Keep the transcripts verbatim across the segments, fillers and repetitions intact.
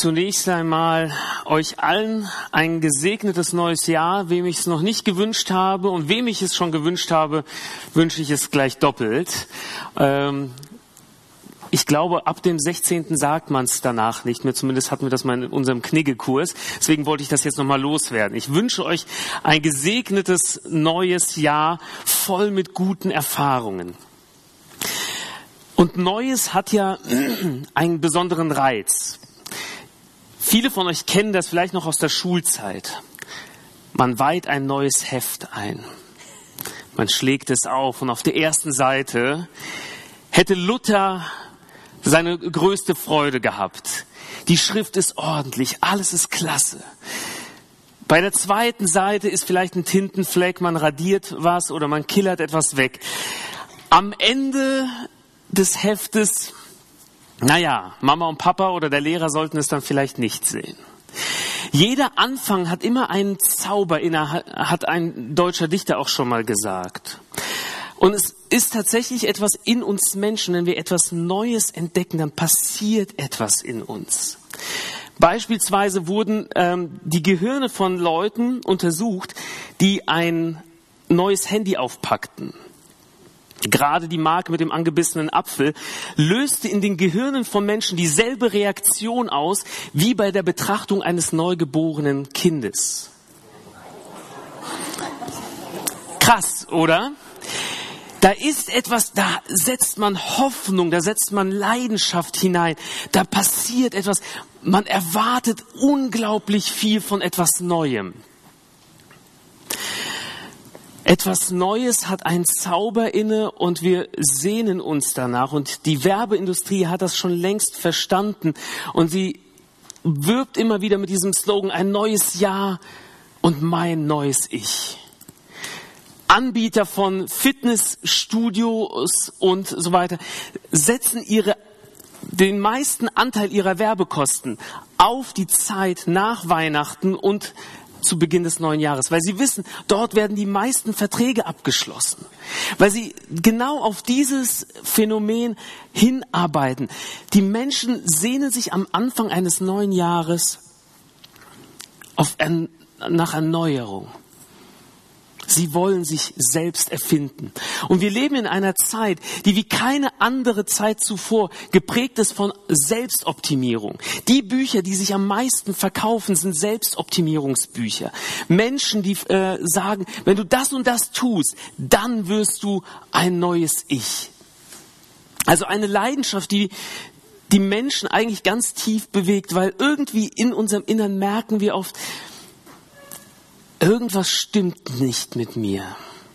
Zunächst einmal euch allen ein gesegnetes neues Jahr. Wem ich es noch nicht gewünscht habe und wem ich es schon gewünscht habe, wünsche ich es gleich doppelt. Ähm, ich glaube, ab dem sechzehnten sagt man es danach nicht mehr. Zumindest hatten wir das mal in unserem Kniggekurs. Deswegen wollte ich das jetzt nochmal loswerden. Ich wünsche euch ein gesegnetes neues Jahr voll mit guten Erfahrungen. Und Neues hat ja einen besonderen Reiz. Viele von euch kennen das vielleicht noch aus der Schulzeit. Man weiht ein neues Heft ein. Man schlägt es auf und auf der ersten Seite hätte Luther seine größte Freude gehabt. Die Schrift ist ordentlich, alles ist klasse. Bei der zweiten Seite ist vielleicht ein Tintenfleck, man radiert was oder man killert etwas weg. Am Ende des Heftes, naja, Mama und Papa oder der Lehrer sollten es dann vielleicht nicht sehen. Jeder Anfang hat immer einen Zauber inne, hat ein deutscher Dichter auch schon mal gesagt. Und es ist tatsächlich etwas in uns Menschen, wenn wir etwas Neues entdecken, dann passiert etwas in uns. Beispielsweise wurden ähm, die Gehirne von Leuten untersucht, die ein neues Handy aufpackten. Gerade die Marke mit dem angebissenen Apfel löste in den Gehirnen von Menschen dieselbe Reaktion aus wie bei der Betrachtung eines neugeborenen Kindes. Krass, oder? Da ist etwas, da setzt man Hoffnung, da setzt man Leidenschaft hinein, da passiert etwas, man erwartet unglaublich viel von etwas Neuem. Etwas Neues hat einen Zauber inne und wir sehnen uns danach. Und die Werbeindustrie hat das schon längst verstanden. Und sie wirbt immer wieder mit diesem Slogan, ein neues Jahr und mein neues Ich. Anbieter von Fitnessstudios und so weiter setzen ihre, den meisten Anteil ihrer Werbekosten auf die Zeit nach Weihnachten und zu Beginn des neuen Jahres, weil sie wissen, dort werden die meisten Verträge abgeschlossen, weil sie genau auf dieses Phänomen hinarbeiten. Die Menschen sehnen sich am Anfang eines neuen Jahres auf, nach Erneuerung. Sie wollen sich selbst erfinden. Und wir leben in einer Zeit, die wie keine andere Zeit zuvor geprägt ist von Selbstoptimierung. Die Bücher, die sich am meisten verkaufen, sind Selbstoptimierungsbücher. Menschen, die äh, sagen, wenn du das und das tust, dann wirst du ein neues Ich. Also eine Leidenschaft, die die Menschen eigentlich ganz tief bewegt, weil irgendwie in unserem Innern merken wir oft, irgendwas stimmt nicht mit mir.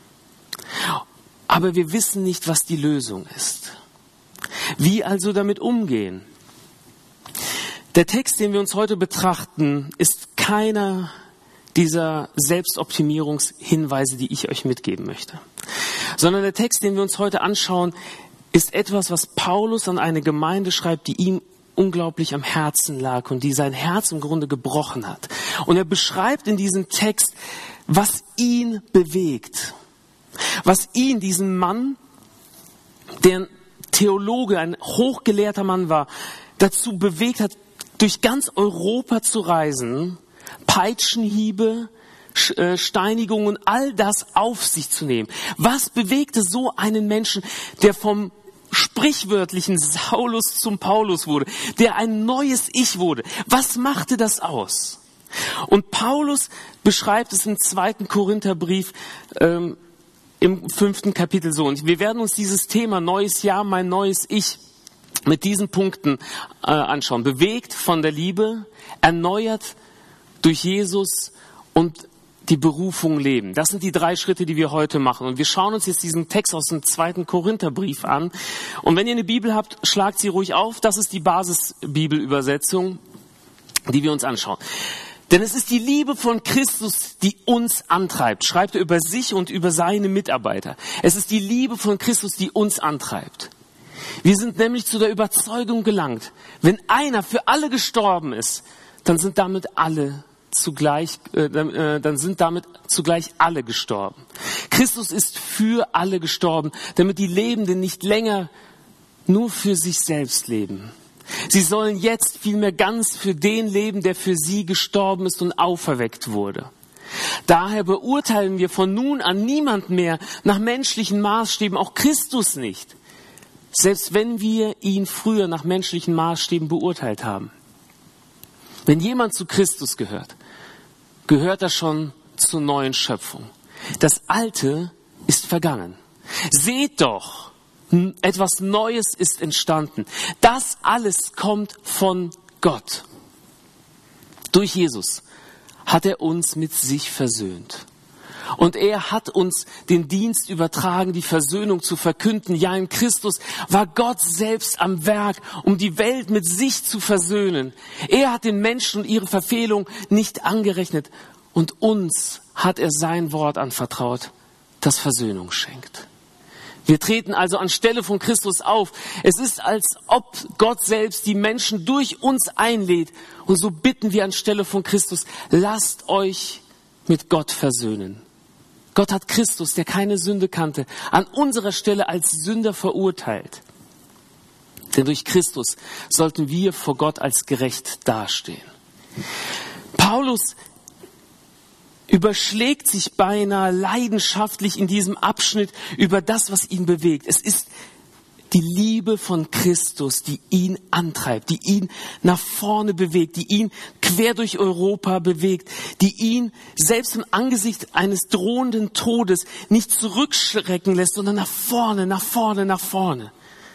Aber wir wissen nicht, was die Lösung ist. Wie also damit umgehen? Der Text, den wir uns heute betrachten, ist keiner dieser Selbstoptimierungshinweise, die ich euch mitgeben möchte. Sondern der Text, den wir uns heute anschauen, ist etwas, was Paulus an eine Gemeinde schreibt, die ihm unglaublich am Herzen lag und die sein Herz im Grunde gebrochen hat. Und er beschreibt in diesem Text, was ihn bewegt, was ihn, diesen Mann, der ein Theologe, ein hochgelehrter Mann war, dazu bewegt hat, durch ganz Europa zu reisen, Peitschenhiebe, Steinigungen, all das auf sich zu nehmen. Was bewegte so einen Menschen, der vom sprichwörtlichen Saulus zum Paulus wurde, der ein neues Ich wurde? Was machte das aus? Und Paulus beschreibt es im zweiten Korintherbrief ähm, im fünften Kapitel so. Und wir werden uns dieses Thema neues Jahr, mein neues Ich mit diesen Punkten äh, anschauen. Bewegt von der Liebe, erneuert durch Jesus und die Berufung leben. Das sind die drei Schritte, die wir heute machen. Und wir schauen uns jetzt diesen Text aus dem zweiten Korintherbrief an. Und wenn ihr eine Bibel habt, schlagt sie ruhig auf. Das ist die Basisbibelübersetzung, die wir uns anschauen. Denn es ist die Liebe von Christus, die uns antreibt. Schreibt er über sich und über seine Mitarbeiter. Es ist die Liebe von Christus, die uns antreibt. Wir sind nämlich zu der Überzeugung gelangt, wenn einer für alle gestorben ist, dann sind damit alle zugleich, äh, äh, dann sind damit zugleich alle gestorben. Christus ist für alle gestorben, damit die Lebenden nicht länger nur für sich selbst leben, Sie sollen jetzt vielmehr ganz für den leben, der für sie gestorben ist und auferweckt wurde. Daher beurteilen wir von nun an niemand mehr nach menschlichen Maßstäben, auch Christus nicht, selbst wenn wir ihn früher nach menschlichen Maßstäben beurteilt haben. Wenn jemand zu Christus gehört, gehört er schon zur neuen Schöpfung. Das Alte ist vergangen. Seht doch, etwas Neues ist entstanden. Das alles kommt von Gott. Durch Jesus hat er uns mit sich versöhnt. Und er hat uns den Dienst übertragen, die Versöhnung zu verkünden. Ja, in Christus war Gott selbst am Werk, um die Welt mit sich zu versöhnen. Er hat den Menschen und ihre Verfehlung nicht angerechnet. Und uns hat er sein Wort anvertraut, das Versöhnung schenkt. Wir treten also anstelle von Christus auf. Es ist, als ob Gott selbst die Menschen durch uns einlädt. Und so bitten wir anstelle von Christus, lasst euch mit Gott versöhnen. Gott hat Christus, der keine Sünde kannte, an unserer Stelle als Sünder verurteilt. Denn durch Christus sollten wir vor Gott als gerecht dastehen. Paulus überschlägt sich beinahe leidenschaftlich in diesem Abschnitt über das, was ihn bewegt. Es ist die Liebe von Christus, die ihn antreibt, die ihn nach vorne bewegt, die ihn quer durch Europa bewegt, die ihn selbst im Angesicht eines drohenden Todes nicht zurückschrecken lässt, sondern nach vorne, nach vorne, nach vorne.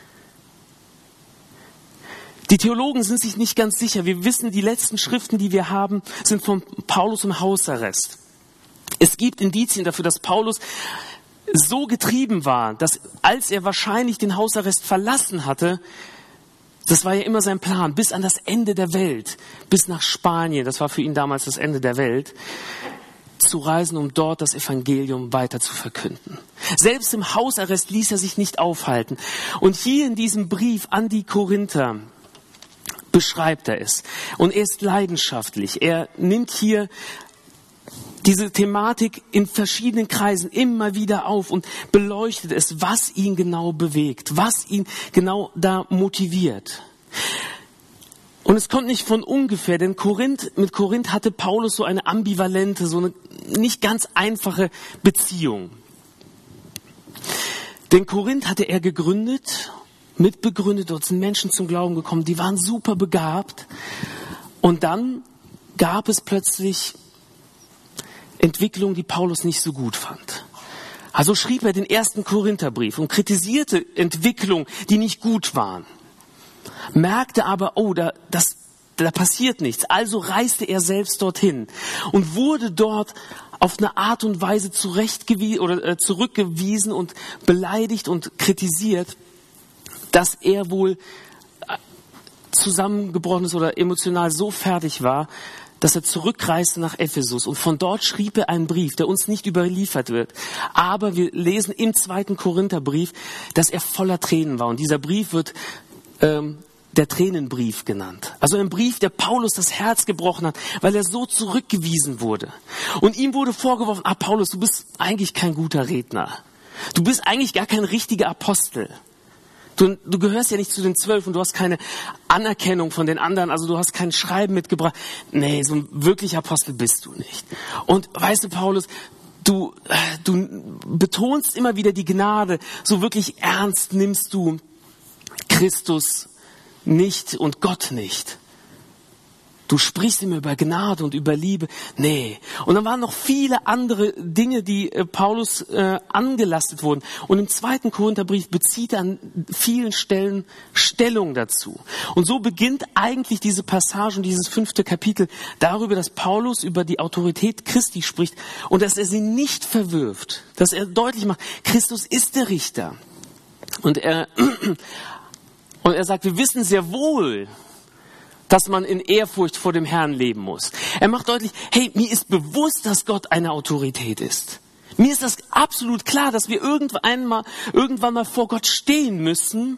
Die Theologen sind sich nicht ganz sicher. Wir wissen, die letzten Schriften, die wir haben, sind von Paulus im Hausarrest. Es gibt Indizien dafür, dass Paulus so getrieben war, dass als er wahrscheinlich den Hausarrest verlassen hatte, das war ja immer sein Plan, bis an das Ende der Welt, bis nach Spanien, das war für ihn damals das Ende der Welt, zu reisen, um dort das Evangelium weiter zu verkünden. Selbst im Hausarrest ließ er sich nicht aufhalten. Und hier in diesem Brief an die Korinther beschreibt er es. Und er ist leidenschaftlich. Er nimmt hier diese Thematik in verschiedenen Kreisen immer wieder auf und beleuchtet es, was ihn genau bewegt, was ihn genau da motiviert. Und es kommt nicht von ungefähr, denn Korinth, mit Korinth hatte Paulus so eine ambivalente, so eine nicht ganz einfache Beziehung. Denn Korinth hatte er gegründet, mitbegründet, dort sind Menschen zum Glauben gekommen, die waren super begabt. Und dann gab es plötzlich Entwicklung, die Paulus nicht so gut fand. Also schrieb er den ersten Korintherbrief und kritisierte Entwicklungen, die nicht gut waren. Merkte aber, oh, da, das, da passiert nichts. Also reiste er selbst dorthin und wurde dort auf eine Art und Weise zurechtgewiesen oder äh, zurückgewiesen und beleidigt und kritisiert, dass er wohl zusammengebrochen ist oder emotional so fertig war, dass er zurückreiste nach Ephesus. Und von dort schrieb er einen Brief, der uns nicht überliefert wird. Aber wir lesen im zweiten Korintherbrief, dass er voller Tränen war. Und dieser Brief wird ähm, der Tränenbrief genannt. Also ein Brief, der Paulus das Herz gebrochen hat, weil er so zurückgewiesen wurde. Und ihm wurde vorgeworfen, ah Paulus, du bist eigentlich kein guter Redner. Du bist eigentlich gar kein richtiger Apostel. Du, du gehörst ja nicht zu den zwölf und du hast keine Anerkennung von den anderen, also du hast kein Schreiben mitgebracht. Nee, so ein wirklicher Apostel bist du nicht. Und weißt du, Paulus, du, du betonst immer wieder die Gnade, so wirklich ernst nimmst du Christus nicht und Gott nicht. Du sprichst immer über Gnade und über Liebe. Nee. Und dann waren noch viele andere Dinge, die äh, Paulus äh, angelastet wurden. Und im zweiten Korintherbrief bezieht er an vielen Stellen Stellung dazu. Und so beginnt eigentlich diese Passage und dieses fünfte Kapitel darüber, dass Paulus über die Autorität Christi spricht und dass er sie nicht verwirft. Dass er deutlich macht, Christus ist der Richter. Und er, und er sagt, wir wissen sehr wohl, dass man in Ehrfurcht vor dem Herrn leben muss. Er macht deutlich, hey, mir ist bewusst, dass Gott eine Autorität ist. Mir ist das absolut klar, dass wir irgendwann mal, irgendwann mal vor Gott stehen müssen,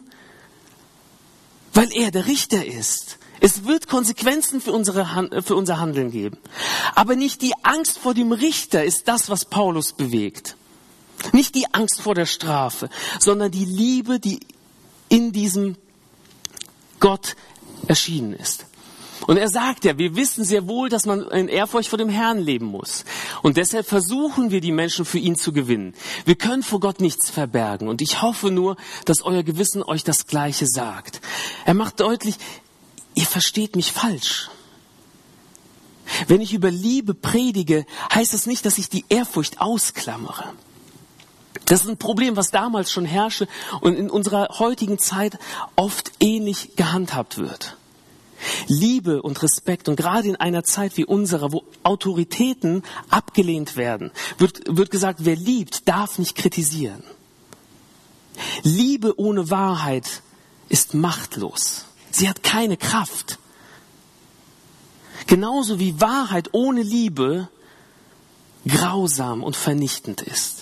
weil er der Richter ist. Es wird Konsequenzen für, unsere, für unser Handeln geben. Aber nicht die Angst vor dem Richter ist das, was Paulus bewegt. Nicht die Angst vor der Strafe, sondern die Liebe, die in diesem Gott erschienen ist. Und er sagt ja, wir wissen sehr wohl, dass man in Ehrfurcht vor dem Herrn leben muss. Und deshalb versuchen wir, die Menschen für ihn zu gewinnen. Wir können vor Gott nichts verbergen. Und ich hoffe nur, dass euer Gewissen euch das Gleiche sagt. Er macht deutlich, ihr versteht mich falsch. Wenn ich über Liebe predige, heißt es nicht, dass ich die Ehrfurcht ausklammere. Das ist ein Problem, was damals schon herrschte und in unserer heutigen Zeit oft ähnlich gehandhabt wird. Liebe und Respekt, und gerade in einer Zeit wie unserer, wo Autoritäten abgelehnt werden, wird, wird gesagt, wer liebt, darf nicht kritisieren. Liebe ohne Wahrheit ist machtlos. Sie hat keine Kraft. Genauso wie Wahrheit ohne Liebe grausam und vernichtend ist.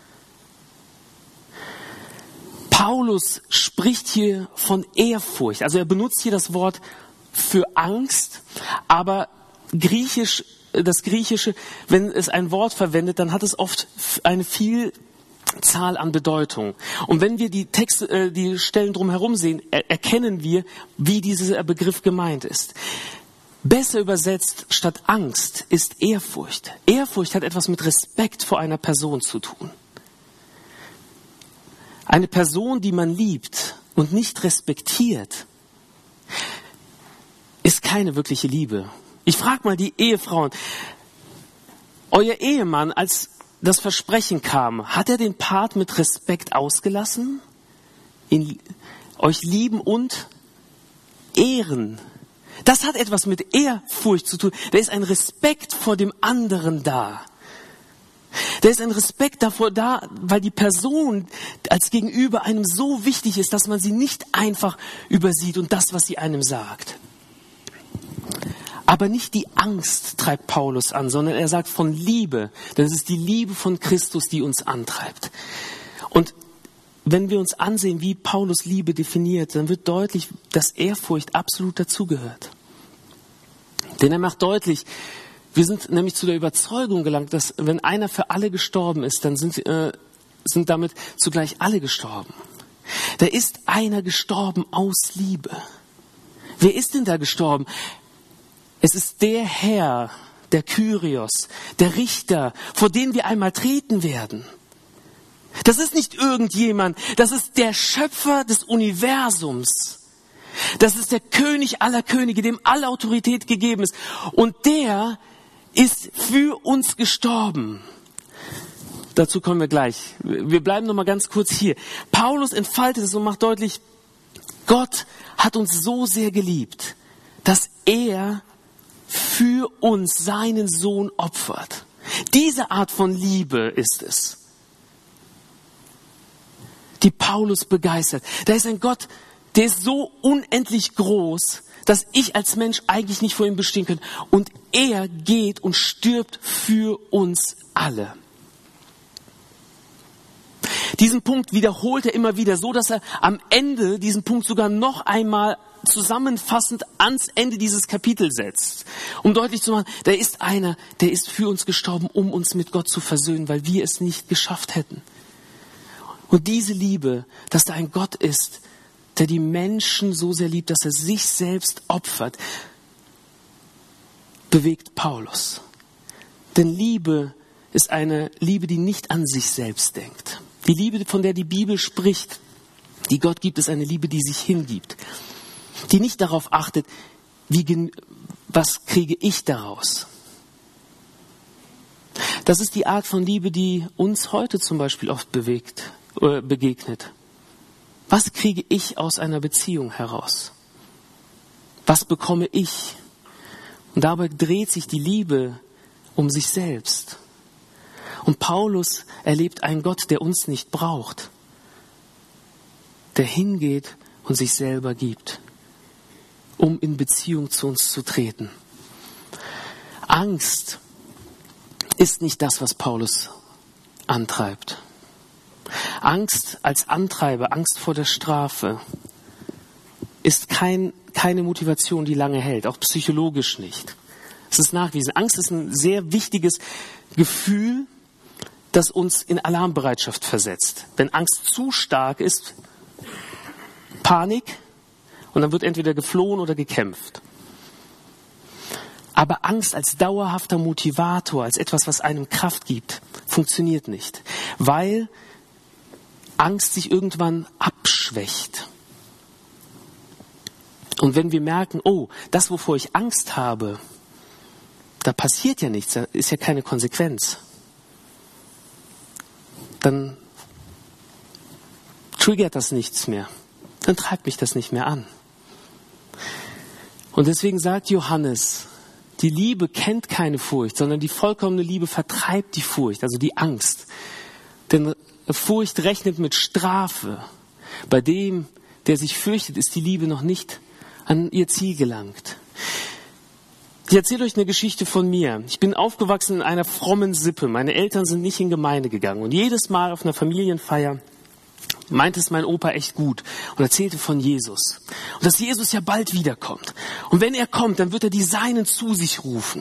Paulus spricht hier von Ehrfurcht. Also er benutzt hier das Wort für Angst, aber Griechisch, das Griechische, wenn es ein Wort verwendet, dann hat es oft eine Vielzahl an Bedeutung. Und wenn wir die Texte, die Stellen drumherum sehen, erkennen wir, wie dieser Begriff gemeint ist. Besser übersetzt statt Angst ist Ehrfurcht. Ehrfurcht hat etwas mit Respekt vor einer Person zu tun. Eine Person, die man liebt und nicht respektiert, ist keine wirkliche Liebe. Ich frage mal die Ehefrauen, euer Ehemann, als das Versprechen kam, hat er den Part mit Respekt ausgelassen? Ihn, euch lieben und ehren. Das hat etwas mit Ehrfurcht zu tun. Da ist ein Respekt vor dem anderen da. Da ist ein Respekt davor da, weil die Person als Gegenüber einem so wichtig ist, dass man sie nicht einfach übersieht und das, was sie einem sagt. Aber nicht die Angst treibt Paulus an, sondern er sagt von Liebe. Denn es ist die Liebe von Christus, die uns antreibt. Und wenn wir uns ansehen, wie Paulus Liebe definiert, dann wird deutlich, dass Ehrfurcht absolut dazugehört. Denn er macht deutlich, wir sind nämlich zu der Überzeugung gelangt, dass wenn einer für alle gestorben ist, dann sind, äh, sind damit zugleich alle gestorben. Da ist einer gestorben aus Liebe. Wer ist denn da gestorben? Es ist der Herr, der Kyrios, der Richter, vor den wir einmal treten werden. Das ist nicht irgendjemand, das ist der Schöpfer des Universums. Das ist der König aller Könige, dem alle Autorität gegeben ist. Und der ist für uns gestorben. Dazu kommen wir gleich. Wir bleiben noch mal ganz kurz hier. Paulus entfaltet es und macht deutlich, Gott hat uns so sehr geliebt, dass er für uns seinen Sohn opfert. Diese Art von Liebe ist es, die Paulus begeistert. Da ist ein Gott, der ist so unendlich groß, dass ich als Mensch eigentlich nicht vor ihm bestehen könnte. Und er geht und stirbt für uns alle. Diesen Punkt wiederholt er immer wieder, so dass er am Ende diesen Punkt sogar noch einmal zusammenfassend ans Ende dieses Kapitels setzt, um deutlich zu machen, da ist einer, der ist für uns gestorben, um uns mit Gott zu versöhnen, weil wir es nicht geschafft hätten. Und diese Liebe, dass da ein Gott ist, der die Menschen so sehr liebt, dass er sich selbst opfert, bewegt Paulus. Denn Liebe ist eine Liebe, die nicht an sich selbst denkt. Die Liebe, von der die Bibel spricht, die Gott gibt, ist eine Liebe, die sich hingibt. Die nicht darauf achtet, wie, was kriege ich daraus. Das ist die Art von Liebe, die uns heute zum Beispiel oft bewegt, äh, begegnet. Was kriege ich aus einer Beziehung heraus? Was bekomme ich? Und dabei dreht sich die Liebe um sich selbst. Und Paulus erlebt einen Gott, der uns nicht braucht, der hingeht und sich selber gibt, um in Beziehung zu uns zu treten. Angst ist nicht das, was Paulus antreibt. Angst als Antreiber, Angst vor der Strafe, ist kein, keine Motivation, die lange hält, auch psychologisch nicht. Es ist nachgewiesen. Angst ist ein sehr wichtiges Gefühl, das uns in Alarmbereitschaft versetzt. Wenn Angst zu stark ist, Panik. und dann wird entweder geflohen oder gekämpft. Aber Angst als dauerhafter Motivator, als etwas, was einem Kraft gibt, funktioniert nicht, weil Angst sich irgendwann abschwächt. Und wenn wir merken, oh, das, wovor ich Angst habe, da passiert ja nichts, da ist ja keine Konsequenz, dann triggert das nichts mehr. Dann treibt mich das nicht mehr an. Und deswegen sagt Johannes, die Liebe kennt keine Furcht, sondern die vollkommene Liebe vertreibt die Furcht, also die Angst. Denn Furcht rechnet mit Strafe. Bei dem, der sich fürchtet, ist die Liebe noch nicht an ihr Ziel gelangt. Ich erzähle euch eine Geschichte von mir. Ich bin aufgewachsen in einer frommen Sippe. Meine Eltern sind nicht in Gemeinde gegangen. Und jedes Mal auf einer Familienfeier meinte es mein Opa echt gut und erzählte von Jesus. Und dass Jesus ja bald wiederkommt. Und wenn er kommt, dann wird er die Seinen zu sich rufen.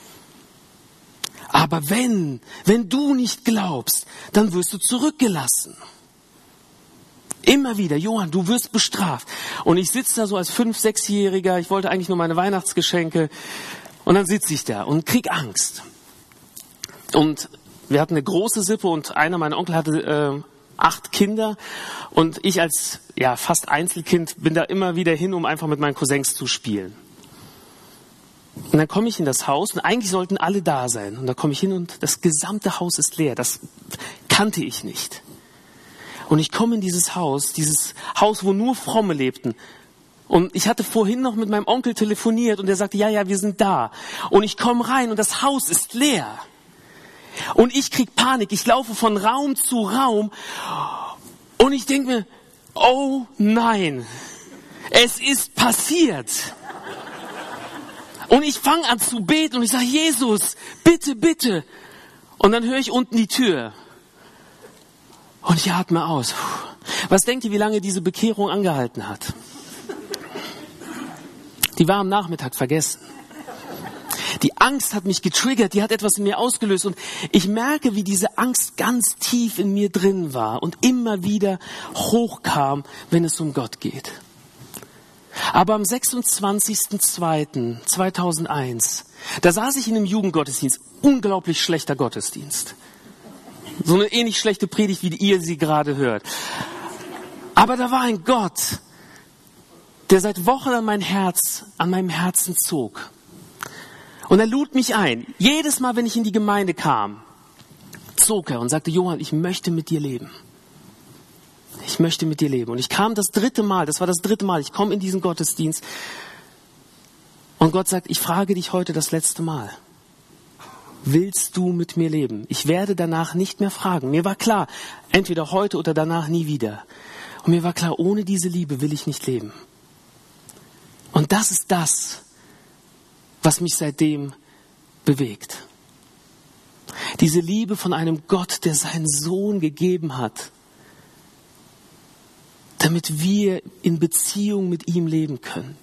Aber wenn, wenn du nicht glaubst, dann wirst du zurückgelassen. Immer wieder, Johann, du wirst bestraft. Und ich sitze da so als Fünf-, Sechsjähriger, ich wollte eigentlich nur meine Weihnachtsgeschenke. Und dann sitze ich da und krieg Angst. Und wir hatten eine große Sippe und einer meiner Onkel hatte äh, acht Kinder. Und ich als ja fast Einzelkind bin da immer wieder hin, um einfach mit meinen Cousins zu spielen. Und dann komme ich in das Haus und eigentlich sollten alle da sein. Und da komme ich hin und das gesamte Haus ist leer. Das kannte ich nicht. Und ich komme in dieses Haus, dieses Haus, wo nur Fromme lebten. Und ich hatte vorhin noch mit meinem Onkel telefoniert und der sagte, ja, ja, wir sind da. Und ich komme rein und das Haus ist leer. Und ich krieg Panik. Ich laufe von Raum zu Raum und ich denke mir, oh nein, es ist passiert. Und ich fange an zu beten und ich sage, Jesus, bitte, bitte. Und dann höre ich unten die Tür. Und ich atme aus. Was denkt ihr, wie lange diese Bekehrung angehalten hat? Die war am Nachmittag vergessen. Die Angst hat mich getriggert, die hat etwas in mir ausgelöst. Und ich merke, wie diese Angst ganz tief in mir drin war und immer wieder hochkam, wenn es um Gott geht. Aber am sechsundzwanzigsten zweiten zweitausendeins, da saß ich in einem Jugendgottesdienst, unglaublich schlechter Gottesdienst. So eine ähnlich schlechte Predigt, wie ihr sie gerade hört. Aber da war ein Gott, der seit Wochen an mein Herz, an meinem Herzen zog. Und er lud mich ein. Jedes Mal, wenn ich in die Gemeinde kam, zog er und sagte, Johann, ich möchte mit dir leben. Ich möchte mit dir leben. Und ich kam das dritte Mal, das war das dritte Mal, ich komme in diesen Gottesdienst und Gott sagt, ich frage dich heute das letzte Mal. Willst du mit mir leben? Ich werde danach nicht mehr fragen. Mir war klar, entweder heute oder danach nie wieder. Und mir war klar, ohne diese Liebe will ich nicht leben. Und das ist das, was mich seitdem bewegt. Diese Liebe von einem Gott, der seinen Sohn gegeben hat, damit wir in Beziehung mit ihm leben können.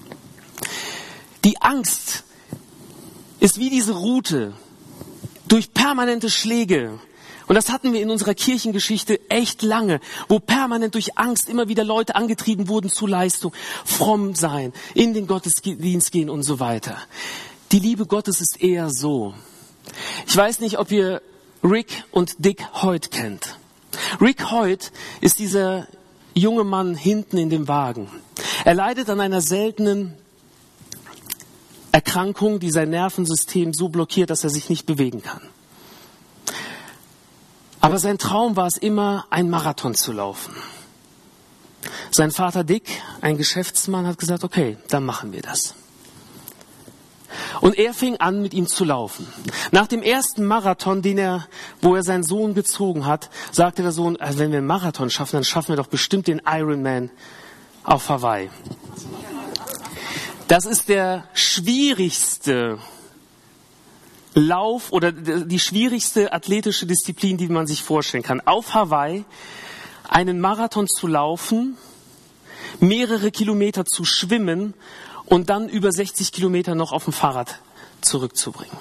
Die Angst ist wie diese Rute durch permanente Schläge. Und das hatten wir in unserer Kirchengeschichte echt lange, wo permanent durch Angst immer wieder Leute angetrieben wurden zu Leistung, fromm sein, in den Gottesdienst gehen und so weiter. Die Liebe Gottes ist eher so. Ich weiß nicht, ob ihr Rick und Dick Hoyt kennt. Rick Hoyt ist dieser junge Mann hinten in dem Wagen. Er leidet an einer seltenen Erkrankung, die sein Nervensystem so blockiert, dass er sich nicht bewegen kann. Aber sein Traum war es immer, einen Marathon zu laufen. Sein Vater Dick, ein Geschäftsmann, hat gesagt, okay, dann machen wir das. Und er fing an, mit ihm zu laufen. Nach dem ersten Marathon, den er, wo er seinen Sohn gezogen hat, sagte der Sohn, also wenn wir einen Marathon schaffen, dann schaffen wir doch bestimmt den Ironman auf Hawaii. Das ist der schwierigste Lauf oder die schwierigste athletische Disziplin, die man sich vorstellen kann. Auf Hawaii einen Marathon zu laufen, mehrere Kilometer zu schwimmen und dann über sechzig Kilometer noch auf dem Fahrrad zurückzubringen.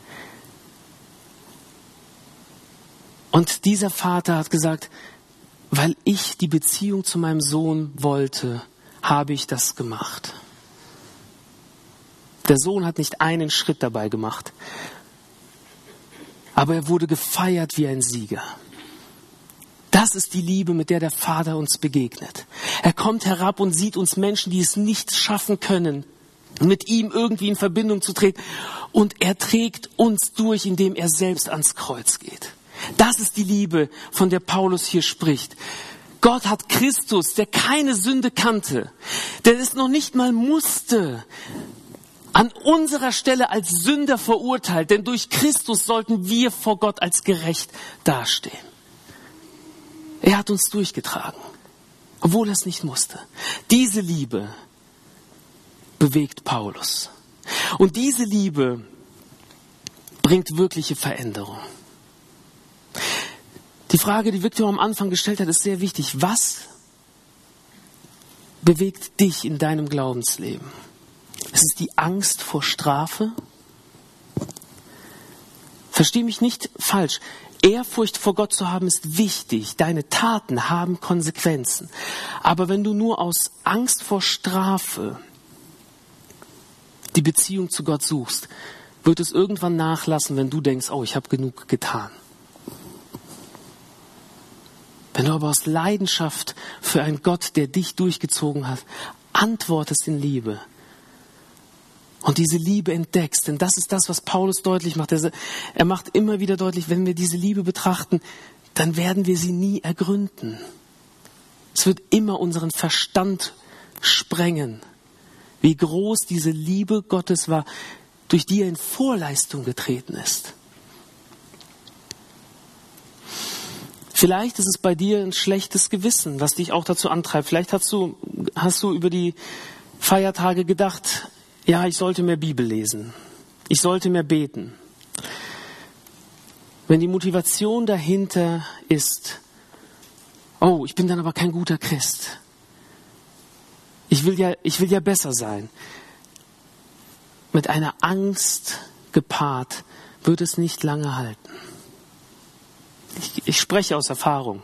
Und dieser Vater hat gesagt, weil ich die Beziehung zu meinem Sohn wollte, habe ich das gemacht. Der Sohn hat nicht einen Schritt dabei gemacht, aber er wurde gefeiert wie ein Sieger. Das ist die Liebe, mit der der Vater uns begegnet. Er kommt herab und sieht uns Menschen, die es nicht schaffen können, mit ihm irgendwie in Verbindung zu treten. Und er trägt uns durch, indem er selbst ans Kreuz geht. Das ist die Liebe, von der Paulus hier spricht. Gott hat Christus, der keine Sünde kannte, der es noch nicht mal musste, an unserer Stelle als Sünder verurteilt. Denn durch Christus sollten wir vor Gott als gerecht dastehen. Er hat uns durchgetragen, obwohl er es nicht musste. Diese Liebe bewegt Paulus. Und diese Liebe bringt wirkliche Veränderung. Die Frage, die Victor am Anfang gestellt hat, ist sehr wichtig. Was bewegt dich in deinem Glaubensleben? Es ist die Angst vor Strafe. Versteh mich nicht falsch. Ehrfurcht vor Gott zu haben ist wichtig. Deine Taten haben Konsequenzen. Aber wenn du nur aus Angst vor Strafe die Beziehung zu Gott suchst, wird es irgendwann nachlassen, wenn du denkst, oh, ich habe genug getan. Wenn du aber aus Leidenschaft für einen Gott, der dich durchgezogen hat, antwortest in Liebe und diese Liebe entdeckst, denn das ist das, was Paulus deutlich macht. Er, er macht immer wieder deutlich, wenn wir diese Liebe betrachten, dann werden wir sie nie ergründen. Es wird immer unseren Verstand sprengen, wie groß diese Liebe Gottes war, durch die er in Vorleistung getreten ist. Vielleicht ist es bei dir ein schlechtes Gewissen, was dich auch dazu antreibt. Vielleicht hast du, hast du über die Feiertage gedacht, ja, ich sollte mehr Bibel lesen. Ich sollte mehr beten. Wenn die Motivation dahinter ist, oh, ich bin dann aber kein guter Christ. Ich will ja, ich will ja besser sein. Mit einer Angst gepaart wird es nicht lange halten. Ich, ich spreche aus Erfahrung.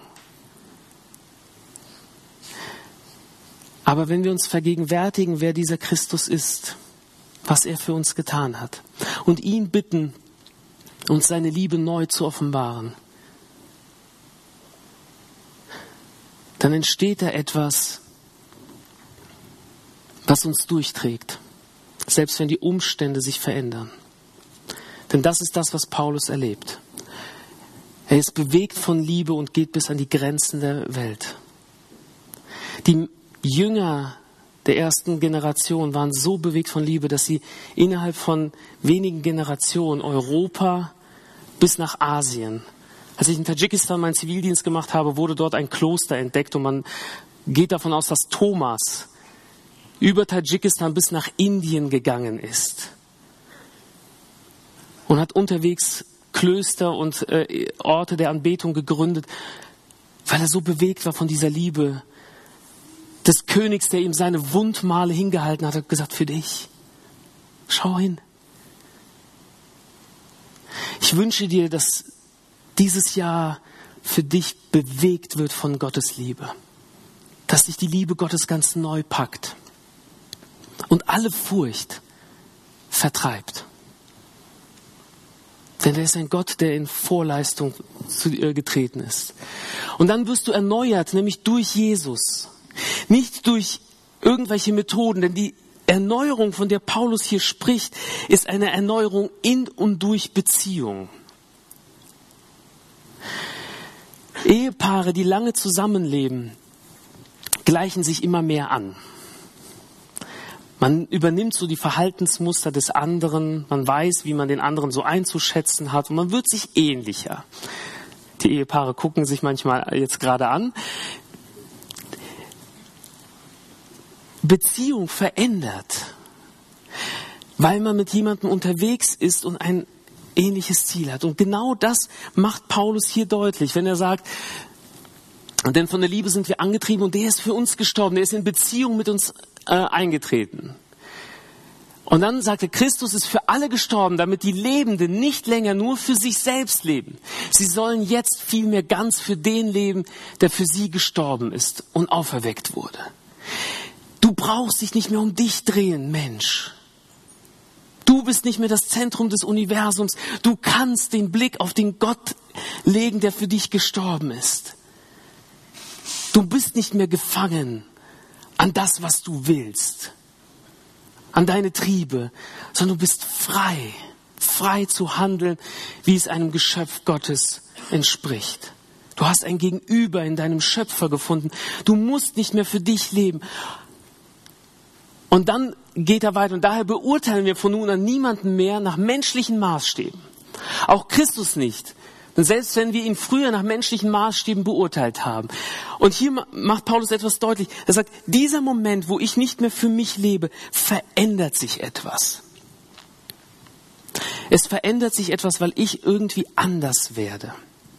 Aber wenn wir uns vergegenwärtigen, wer dieser Christus ist, was er für uns getan hat, und ihn bitten, uns seine Liebe neu zu offenbaren, dann entsteht da etwas, was uns durchträgt, selbst wenn die Umstände sich verändern. Denn das ist das, was Paulus erlebt. Er ist bewegt von Liebe und geht bis an die Grenzen der Welt. Die Jünger der ersten Generation waren so bewegt von Liebe, dass sie innerhalb von wenigen Generationen Europa bis nach Asien. Als ich in Tadschikistan meinen Zivildienst gemacht habe, wurde dort ein Kloster entdeckt und man geht davon aus, dass Thomas über Tadschikistan bis nach Indien gegangen ist und hat unterwegs Klöster und äh, Orte der Anbetung gegründet, weil er so bewegt war von dieser Liebe des Königs, der ihm seine Wundmale hingehalten hat, hat gesagt, für dich, schau hin. Ich wünsche dir, dass dieses Jahr für dich bewegt wird von Gottes Liebe, dass dich die Liebe Gottes ganz neu packt und alle Furcht vertreibt. Denn er ist ein Gott, der in Vorleistung zu dir getreten ist. Und dann wirst du erneuert, nämlich durch Jesus. Nicht durch irgendwelche Methoden, denn die Erneuerung, von der Paulus hier spricht, ist eine Erneuerung in und durch Beziehung. Ehepaare, die lange zusammenleben, gleichen sich immer mehr an. Man übernimmt so die Verhaltensmuster des anderen, man weiß, wie man den anderen so einzuschätzen hat und man wird sich ähnlicher. Die Ehepaare gucken sich manchmal jetzt gerade an. Beziehung verändert, weil man mit jemandem unterwegs ist und ein ähnliches Ziel hat. Und genau das macht Paulus hier deutlich, wenn er sagt, denn von der Liebe sind wir angetrieben und der ist für uns gestorben, der ist in Beziehung mit uns äh, eingetreten. Und dann sagte, Christus ist für alle gestorben, damit die Lebenden nicht länger nur für sich selbst leben. Sie sollen jetzt vielmehr ganz für den leben, der für sie gestorben ist und auferweckt wurde. Du brauchst dich nicht mehr um dich drehen, Mensch. Du bist nicht mehr das Zentrum des Universums. Du kannst den Blick auf den Gott legen, der für dich gestorben ist. Du bist nicht mehr gefangen an das, was du willst, an deine Triebe, sondern du bist frei, frei zu handeln, wie es einem Geschöpf Gottes entspricht. Du hast ein Gegenüber in deinem Schöpfer gefunden. Du musst nicht mehr für dich leben. Und dann geht er weiter und daher beurteilen wir von nun an niemanden mehr nach menschlichen Maßstäben. Auch Christus nicht. Denn selbst wenn wir ihn früher nach menschlichen Maßstäben beurteilt haben. Und hier macht Paulus etwas deutlich. Er sagt, dieser Moment, wo ich nicht mehr für mich lebe, verändert sich etwas. Es verändert sich etwas, weil ich irgendwie anders werde.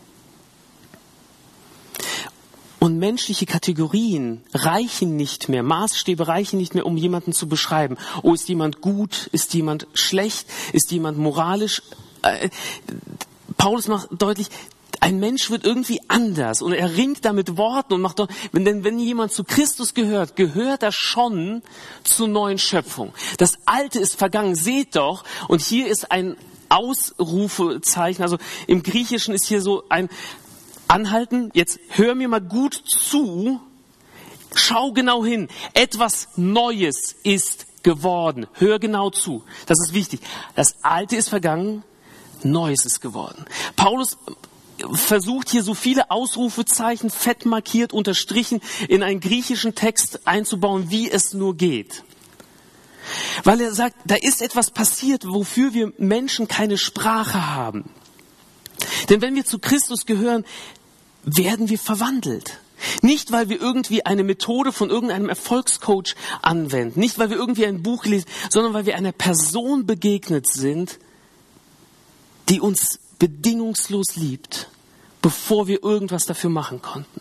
Und menschliche Kategorien reichen nicht mehr, Maßstäbe reichen nicht mehr, um jemanden zu beschreiben. Oh, ist jemand gut? Ist jemand schlecht? Ist jemand moralisch? Äh, Paulus macht deutlich, ein Mensch wird irgendwie anders und er ringt da mit Worten und macht doch, wenn, denn wenn jemand zu Christus gehört, gehört er schon zur neuen Schöpfung. Das Alte ist vergangen, seht doch, und hier ist ein Ausrufezeichen, also im Griechischen ist hier so ein Anhalten, jetzt hör mir mal gut zu, schau genau hin, etwas Neues ist geworden, hör genau zu, das ist wichtig. Das Alte ist vergangen, Neues ist geworden. Paulus versucht hier so viele Ausrufezeichen, fett markiert, unterstrichen, in einen griechischen Text einzubauen, wie es nur geht. Weil er sagt, da ist etwas passiert, wofür wir Menschen keine Sprache haben. Denn wenn wir zu Christus gehören, werden wir verwandelt. Nicht, weil wir irgendwie eine Methode von irgendeinem Erfolgscoach anwenden, nicht, weil wir irgendwie ein Buch lesen, sondern weil wir einer Person begegnet sind, die uns bedingungslos liebt, bevor wir irgendwas dafür machen konnten.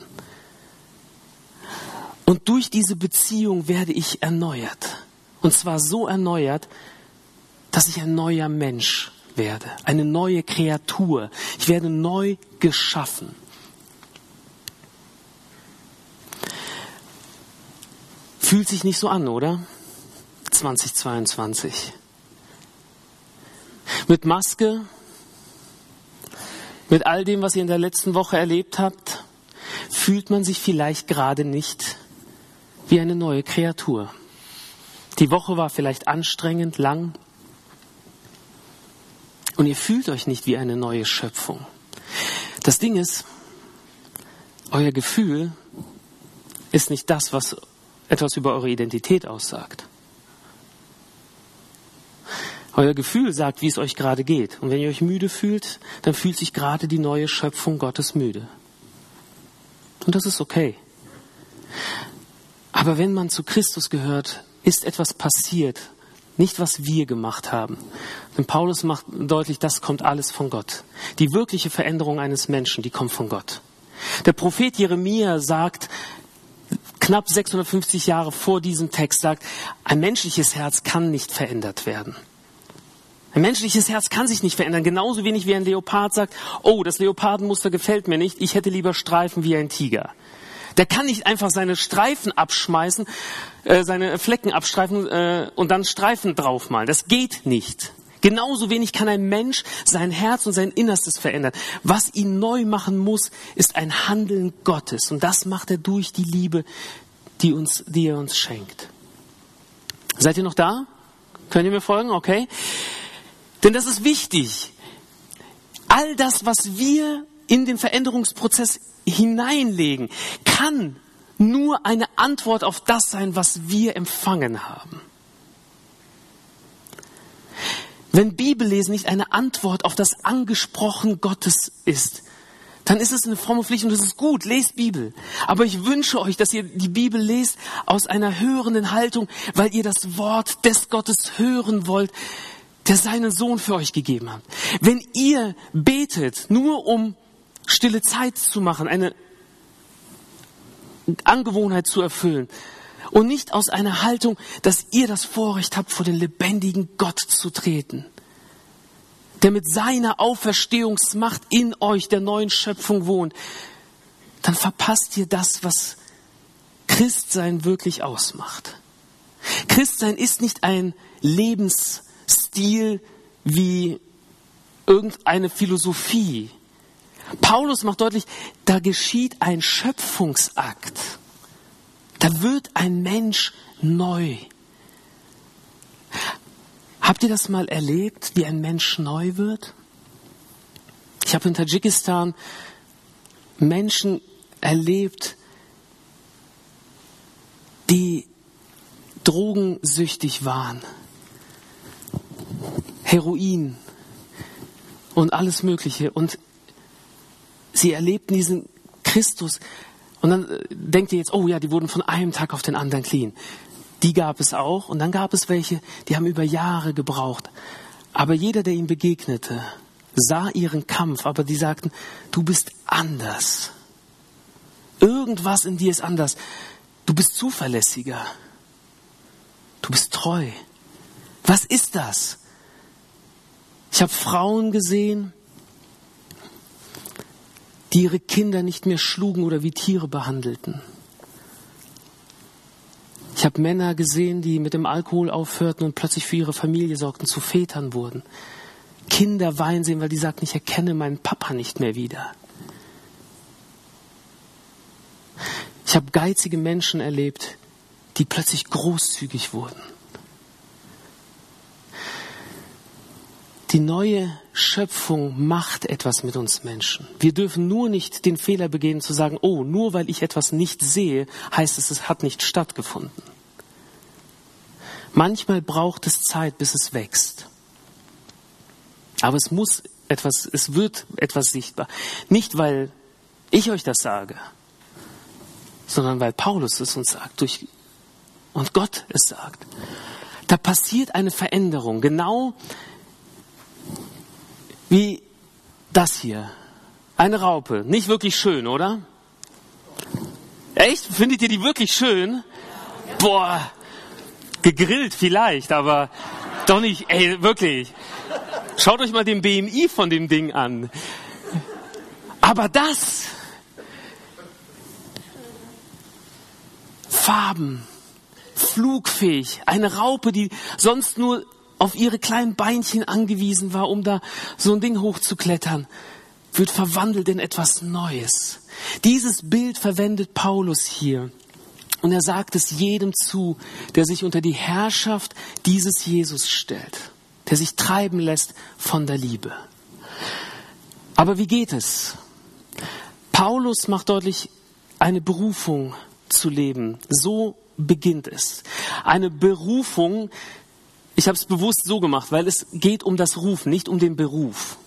Und durch diese Beziehung werde ich erneuert. Und zwar so erneuert, dass ich ein neuer Mensch werde, eine neue Kreatur. Ich werde neu geschaffen. Fühlt sich nicht so an, oder? zweitausendzweiundzwanzig. Mit Maske, mit all dem, was ihr in der letzten Woche erlebt habt, fühlt man sich vielleicht gerade nicht wie eine neue Kreatur. Die Woche war vielleicht anstrengend, lang. Und ihr fühlt euch nicht wie eine neue Schöpfung. Das Ding ist, euer Gefühl ist nicht das, was etwas über eure Identität aussagt. Euer Gefühl sagt, wie es euch gerade geht. Und wenn ihr euch müde fühlt, dann fühlt sich gerade die neue Schöpfung Gottes müde. Und das ist okay. Aber wenn man zu Christus gehört, ist etwas passiert. Nicht, was wir gemacht haben. Denn Paulus macht deutlich, das kommt alles von Gott. Die wirkliche Veränderung eines Menschen, die kommt von Gott. Der Prophet Jeremia sagt, knapp sechshundertfünfzig Jahre vor diesem Text, sagt, ein menschliches Herz kann nicht verändert werden. Ein menschliches Herz kann sich nicht verändern, genauso wenig wie ein Leopard sagt, oh, das Leopardenmuster gefällt mir nicht, ich hätte lieber Streifen wie ein Tiger. Der kann nicht einfach seine Streifen abschmeißen, äh, seine Flecken abstreifen äh, und dann Streifen draufmalen. Das geht nicht. Genauso wenig kann ein Mensch sein Herz und sein Innerstes verändern. Was ihn neu machen muss, ist ein Handeln Gottes. Und das macht er durch die Liebe, die, uns, die er uns schenkt. Seid ihr noch da? Könnt ihr mir folgen? Okay. Denn das ist wichtig. All das, was wir in den Veränderungsprozess hineinlegen, kann nur eine Antwort auf das sein, was wir empfangen haben. Wenn Bibellesen nicht eine Antwort auf das Angesprochen Gottes ist, dann ist es eine fromme Pflicht und es ist gut, lest Bibel. Aber ich wünsche euch, dass ihr die Bibel lest aus einer hörenden Haltung, weil ihr das Wort des Gottes hören wollt, der seinen Sohn für euch gegeben hat. Wenn ihr betet, nur um stille Zeit zu machen, eine Angewohnheit zu erfüllen, Und nicht aus einer Haltung, dass ihr das Vorrecht habt, vor den lebendigen Gott zu treten, der mit seiner Auferstehungsmacht in euch, der neuen Schöpfung, wohnt. Dann verpasst ihr das, was Christsein wirklich ausmacht. Christsein ist nicht ein Lebensstil wie irgendeine Philosophie. Paulus macht deutlich, da geschieht ein Schöpfungsakt. Da wird ein Mensch neu. Habt ihr das mal erlebt, wie ein Mensch neu wird? Ich habe in Tadschikistan Menschen erlebt, die drogensüchtig waren. Heroin und alles Mögliche. Und sie erlebten diesen Christus. Und dann denkt ihr jetzt, oh ja, die wurden von einem Tag auf den anderen clean. Die gab es auch. Und dann gab es welche, die haben über Jahre gebraucht. Aber jeder, der ihnen begegnete, sah ihren Kampf. Aber die sagten, du bist anders. Irgendwas in dir ist anders. Du bist zuverlässiger. Du bist treu. Was ist das? Ich habe Frauen gesehen, die ihre Kinder nicht mehr schlugen oder wie Tiere behandelten. Ich habe Männer gesehen, die mit dem Alkohol aufhörten und plötzlich für ihre Familie sorgten, zu Vätern wurden. Kinder weinen sehen, weil die sagten, ich erkenne meinen Papa nicht mehr wieder. Ich habe geizige Menschen erlebt, die plötzlich großzügig wurden. Die neue Schöpfung macht etwas mit uns Menschen. Wir dürfen nur nicht den Fehler begehen zu sagen, oh, nur weil ich etwas nicht sehe, heißt es, es hat nicht stattgefunden. Manchmal braucht es Zeit, bis es wächst. Aber es muss etwas, es wird etwas sichtbar. Nicht, weil ich euch das sage, sondern weil Paulus es uns sagt durch, und Gott es sagt. Da passiert eine Veränderung, genau wie das hier. Eine Raupe. Nicht wirklich schön, oder? Echt? Findet ihr die wirklich schön? Boah, gegrillt vielleicht, aber doch nicht, ey, wirklich. Schaut euch mal den B M I von dem Ding an. Aber das, Farben, flugfähig, eine Raupe, die sonst nur auf ihre kleinen Beinchen angewiesen war, um da so ein Ding hochzuklettern, wird verwandelt in etwas Neues. Dieses Bild verwendet Paulus hier. Und er sagt es jedem zu, der sich unter die Herrschaft dieses Jesus stellt, der sich treiben lässt von der Liebe. Aber wie geht es? Paulus macht deutlich, eine Berufung zu leben. So beginnt es. Eine Berufung. Ich habe es bewusst so gemacht, weil es geht um das Rufen, nicht um den Beruf.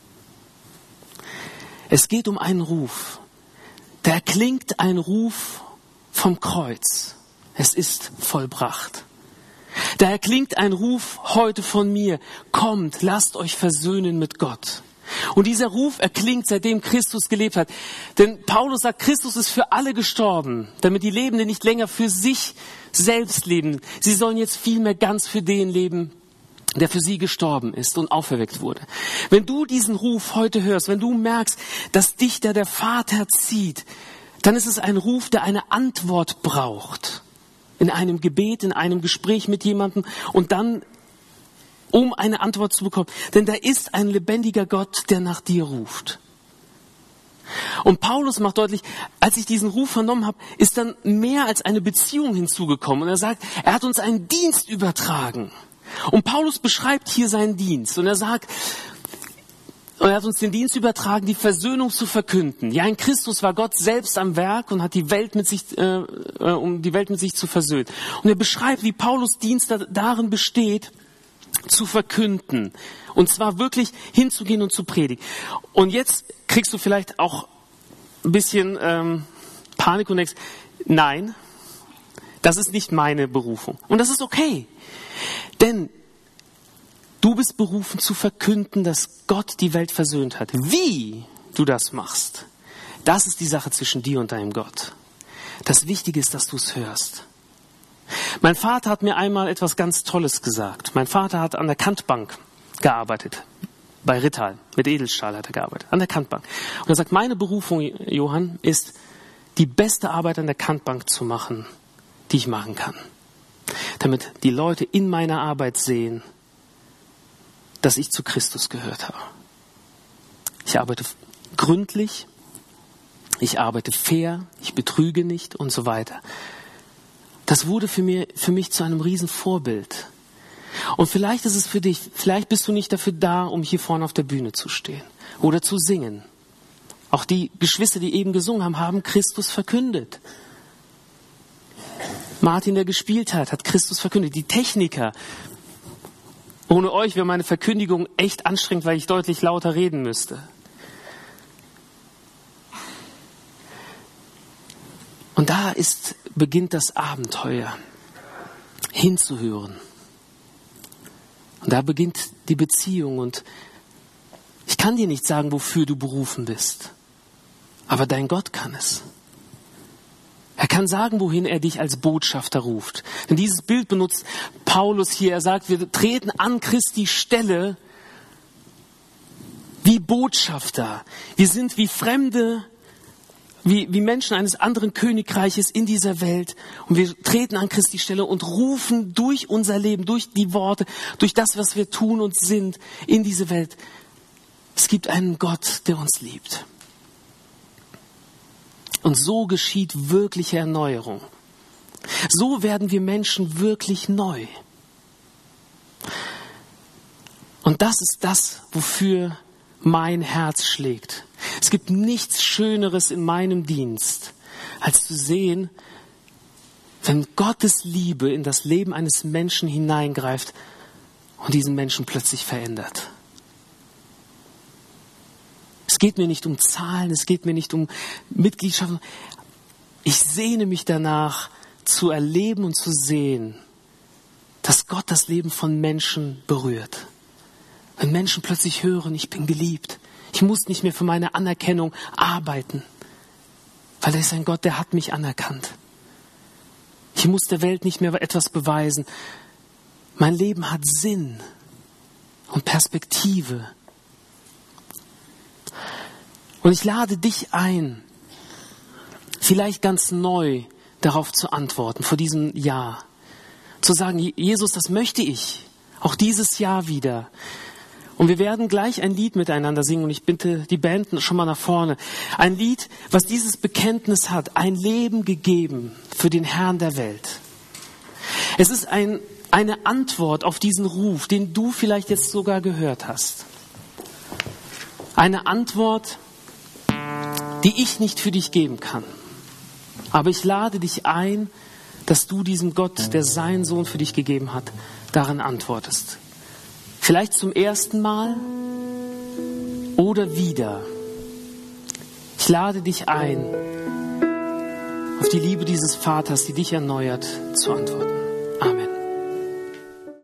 Es geht um einen Ruf. Da erklingt ein Ruf vom Kreuz. Es ist vollbracht. Da erklingt ein Ruf heute von mir. Kommt, lasst euch versöhnen mit Gott. Und dieser Ruf erklingt, seitdem Christus gelebt hat. Denn Paulus sagt, Christus ist für alle gestorben, damit die Lebenden nicht länger für sich selbst leben. Sie sollen jetzt vielmehr ganz für den leben, der für sie gestorben ist und auferweckt wurde. Wenn du diesen Ruf heute hörst, wenn du merkst, dass dich da der Vater zieht, dann ist es ein Ruf, der eine Antwort braucht. In einem Gebet, in einem Gespräch mit jemandem und dann um eine Antwort zu bekommen. Denn da ist ein lebendiger Gott, der nach dir ruft. Und Paulus macht deutlich, als ich diesen Ruf vernommen habe, ist dann mehr als eine Beziehung hinzugekommen. Und er sagt, er hat uns einen Dienst übertragen. Und Paulus beschreibt hier seinen Dienst. Und er sagt, und er hat uns den Dienst übertragen, die Versöhnung zu verkünden. Ja, in Christus war Gott selbst am Werk und hat die Welt mit sich, äh, um die Welt mit sich zu versöhnen. Und er beschreibt, wie Paulus Dienst darin besteht, zu verkünden. Und zwar wirklich hinzugehen und zu predigen. Und jetzt kriegst du vielleicht auch ein bisschen ähm, Panik und denkst, nein, das ist nicht meine Berufung. Und das ist okay. Denn du bist berufen zu verkünden, dass Gott die Welt versöhnt hat. Wie du das machst, das ist die Sache zwischen dir und deinem Gott. Das Wichtige ist, dass du es hörst. Mein Vater hat mir einmal etwas ganz Tolles gesagt. Mein Vater hat an der Kantbank gearbeitet. Bei Rittal, mit Edelstahl hat er gearbeitet, an der Kantbank. Und er sagt, meine Berufung, Johann, ist, die beste Arbeit an der Kantbank zu machen, die ich machen kann. Damit die Leute in meiner Arbeit sehen, dass ich zu Christus gehört habe. Ich arbeite gründlich, ich arbeite fair, ich betrüge nicht und so weiter. Das wurde für mich, für mich zu einem Riesenvorbild. Und vielleicht ist es für dich, vielleicht bist du nicht dafür da, um hier vorne auf der Bühne zu stehen oder zu singen. Auch die Geschwister, die eben gesungen haben, haben Christus verkündet. Martin, der gespielt hat, hat Christus verkündet. Die Techniker, ohne euch wäre meine Verkündigung echt anstrengend, weil ich deutlich lauter reden müsste. Und da ist, beginnt das Abenteuer, hinzuhören. Und da beginnt die Beziehung. Und ich kann dir nicht sagen, wofür du berufen bist. Aber dein Gott kann es. Er kann sagen, wohin er dich als Botschafter ruft. Denn dieses Bild benutzt Paulus hier. Er sagt, wir treten an Christi Stelle wie Botschafter. Wir sind wie Fremde, wie, wie Menschen eines anderen Königreiches in dieser Welt. Und wir treten an Christi Stelle und rufen durch unser Leben, durch die Worte, durch das, was wir tun und sind in diese Welt. Es gibt einen Gott, der uns liebt. Und so geschieht wirkliche Erneuerung. So werden wir Menschen wirklich neu. Und das ist das, wofür mein Herz schlägt. Es gibt nichts Schöneres in meinem Dienst, als zu sehen, wenn Gottes Liebe in das Leben eines Menschen hineingreift und diesen Menschen plötzlich verändert. Es geht mir nicht um Zahlen, es geht mir nicht um Mitgliedschaft. Ich sehne mich danach, zu erleben und zu sehen, dass Gott das Leben von Menschen berührt. Wenn Menschen plötzlich hören, ich bin geliebt. Ich muss nicht mehr für meine Anerkennung arbeiten, weil er ist ein Gott, der hat mich anerkannt. Ich muss der Welt nicht mehr etwas beweisen. Mein Leben hat Sinn und Perspektive. Und ich lade dich ein, vielleicht ganz neu darauf zu antworten, vor diesem Jahr. Zu sagen, Jesus, das möchte ich, auch dieses Jahr wieder. Und wir werden gleich ein Lied miteinander singen und ich bitte die Band schon mal nach vorne. Ein Lied, was dieses Bekenntnis hat, ein Leben gegeben für den Herrn der Welt. Es ist ein, eine Antwort auf diesen Ruf, den du vielleicht jetzt sogar gehört hast. Eine Antwort, die ich nicht für dich geben kann. Aber ich lade dich ein, dass du diesem Gott, der seinen Sohn für dich gegeben hat, darin antwortest. Vielleicht zum ersten Mal oder wieder. Ich lade dich ein, auf die Liebe dieses Vaters, die dich erneuert, zu antworten. Amen.